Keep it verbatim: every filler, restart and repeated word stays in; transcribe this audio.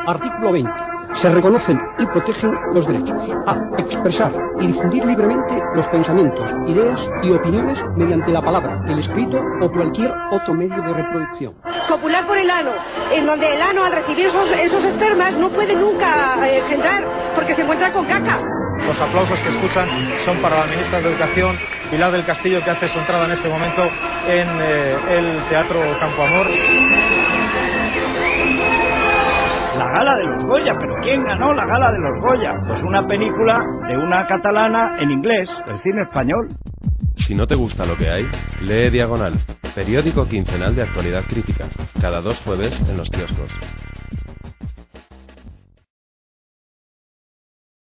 Artículo veinte. Se reconocen y protegen los derechos a expresar y difundir libremente los pensamientos, ideas y opiniones mediante la palabra, el escrito o cualquier otro medio de reproducción. Copular por el ano, en donde el ano al recibir esos, esos espermas no puede nunca eh, engendrar porque se encuentra con caca. Los aplausos que escuchan son para la ministra de Educación, Pilar del Castillo, que hace su entrada en este momento en eh, el Teatro Campo Amor. La gala de los Goya, pero ¿quién ganó la gala de los Goya? Pues una película de una catalana en inglés, el cine español. Si no te gusta lo que hay, lee Diagonal, periódico quincenal de actualidad crítica, cada dos jueves en los kioscos.